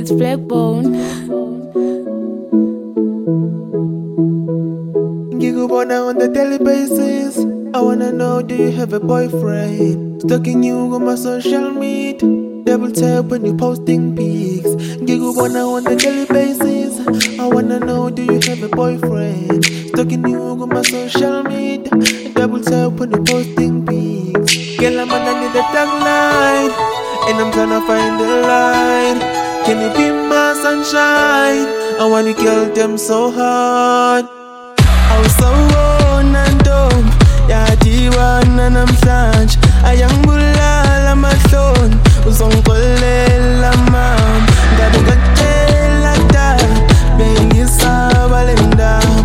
It's Blackbone. Gigu Bona on the daily basis. I wanna know, do you have a boyfriend? Stalking you on my social media. Double tap when you posting pics. Gigu Bona on the daily basis. I wanna know, do you have a boyfriend? Stalking you on my social media. Double tap when you posting pics. Girl, I'm gonna need a tagline, and I'm tryna find the line. Can you be my sunshine? I wanna kill them so hard. I was so on and dumb. Yadiwana namhlanje ayangibulala amahloni uzongixolela mam ngabe ngakutshela kudala bengisaba le ndaba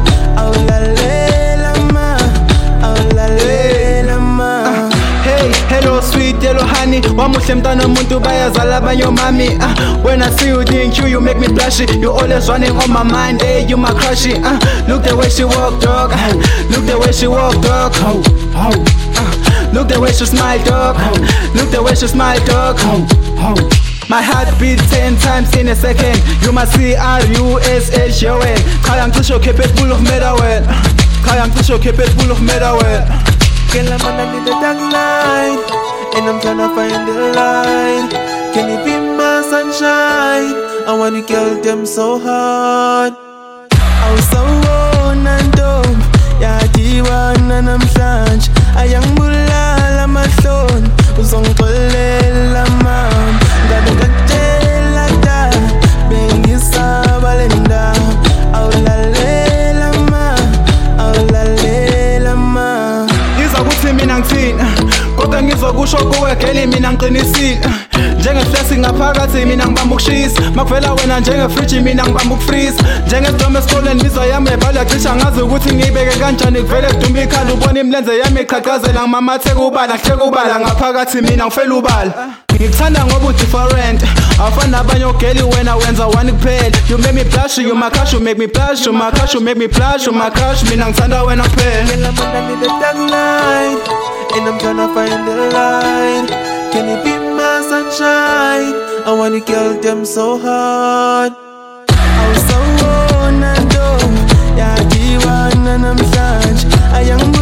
awulalela ma Hey, hello sweet yellow honey wamuhle mntana umuntu bayazala abanye omami When I see you think you make me blush. You always running on my mind, hey, you my crush. Look the way she walk, dog. Look the way she walk, dog. Look the way she smile, dog. Look the way she smile, dog. My heart beat 10 times in a second. You must see R-U-S-H, yo. Kaya ngisho keep it full of metal. Kaya ngisho keep it full of metal. Girl, I'm gonna need a tagline, and I'm tryna find the line. Can you be my sunshine? I wanna kill them so hard. I was so on and dumb. Yadiwana namhlanje ayangibulala amahloni uzongixolela mam ngabe ngakutshela kudala bengisaba le ndaba awulalela ma Ngizakuthi mina ngithini kodwa ngizokusho kuwe geli mina ngiqinisile njengeflexi ngaphakathi mina ngibamba ukushisa makuvela wena njengefridge mina ngibamba ukufreeze njengesidome esikoleni mizwa yami ebhala cisha ngazi ukuthi ngiyibeke kanjani kuvele kuduma ikhanda ubona imilenze yami iqhaqhazela ngimamatheka ubala ngihleka ubala ngaphakathi mina ngifela ubala ngikuthanda ngoba u-different awufani nabanye ogeli wena wenza one kuphela You make me blush, you my crush, you make me blush, you my crush, you make me blush, you my crush mina ngithanda wena kuphela Girl, I'm gonna need a tagline, and I'm tryna find the line. Can you be my sunshine? I wanna kill them so hard. I was so on and dumb. Yadiwana namhlanje ayangibulala